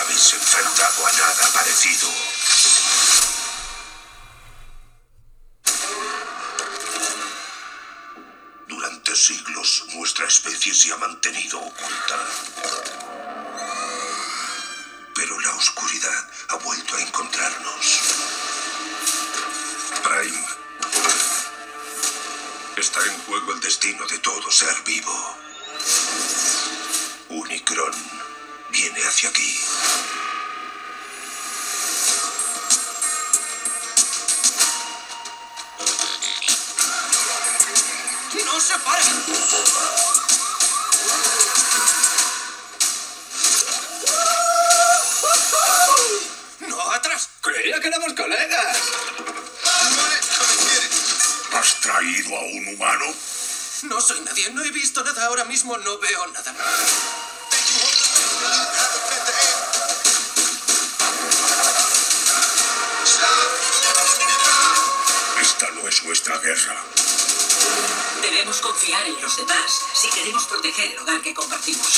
habéis enfrentado a nada parecido. Durante siglos, nuestra especie se ha mantenido oculta. Pero la oscuridad ha vuelto a encontrarnos. Prime. Está en juego el destino de todo ser vivo. Unicron viene hacia aquí. ¡No se paren! ¡No, atrás! Creía que éramos colegas. ¿Has traído a un humano? No soy nadie, no he visto nada ahora mismo, no veo nada. Esta no es nuestra guerra. Debemos confiar en los demás si queremos proteger el hogar que compartimos.